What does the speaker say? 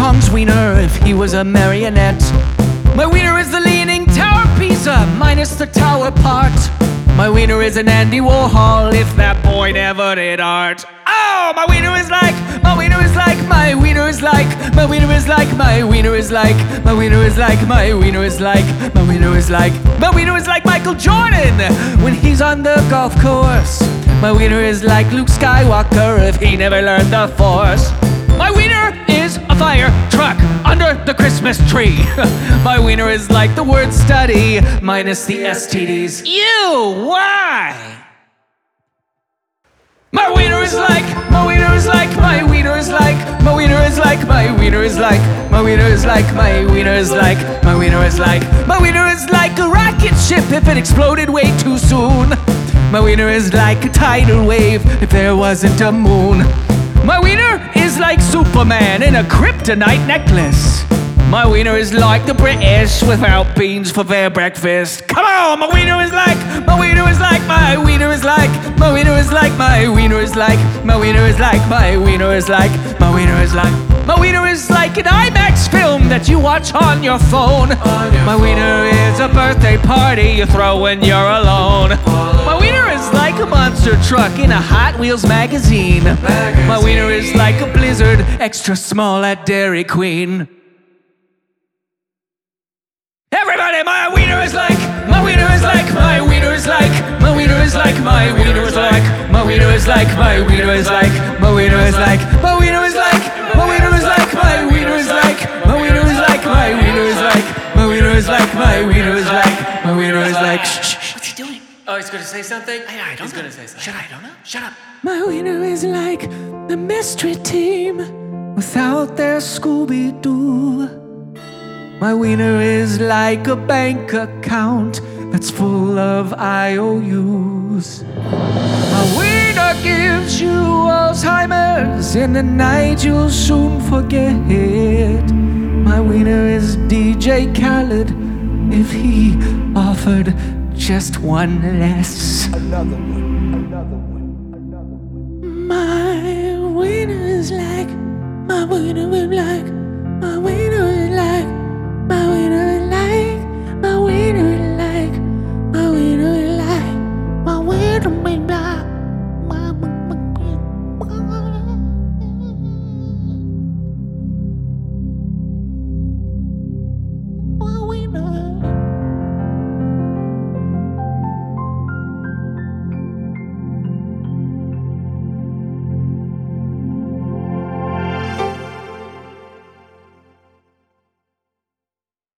Kong's wiener if he was a marionette. My wiener is the Leaning Tower of Pisa, minus the tower part. My wiener is an Andy Warhol if that boy never did art. Oh, my wiener is like, my wiener is like, my wiener is like, my wiener is like, my wiener is like, my wiener is like, my wiener is like, my wiener is like, my wiener is like Michael Jordan when he's on the golf course. My wiener is like Luke Skywalker if he never learned the Force. My wiener is a fire truck under the Christmas tree. My wiener is like the word study minus the STDs. Ew, why? My wiener is like, my wiener is like, my wiener is like, my wiener is like, my wiener is like, my wiener is like, my wiener is like, my wiener is like, my wiener is like a rocket ship if it exploded way too soon. My wiener is like a tidal wave if there wasn't a moon. My wiener is like Superman in a kryptonite necklace. My wiener is like the British without beans for their breakfast. Come on, my wiener is like, my wiener is like, my wiener is like, my wiener is like, my wiener is like, my wiener is like, my wiener is like, my wiener is like, my wiener is like an IMAX film that you watch on your phone. My wiener is a birthday party you throw when you're alone. My wiener is like a monster truck in a Hot Wheels magazine. My wiener is like a Blizzard extra small at Dairy Queen. Everybody, my wiener is like, my wiener is like, my wiener is like, my wiener is like, my wiener is like, my wiener is like, my wiener is like, my wiener is like, my wiener is like, my wiener is like, my wiener is like, my wiener is like, my wiener is like, my wiener is like, my wiener is like, my wiener is like. What's he doing? Oh, he's gonna say something? I don't He's know. gonna say something. Shut up, I don't know. Shut up. My wiener is like the mystery team without their Scooby-Doo. My wiener is like a bank account that's full of IOUs. My wiener gives you Alzheimer's in the night you'll soon forget. My wiener is DJ Khaled if he offered just one less. Another one, another one, another one. My wiener is like, my wiener is like, my wiener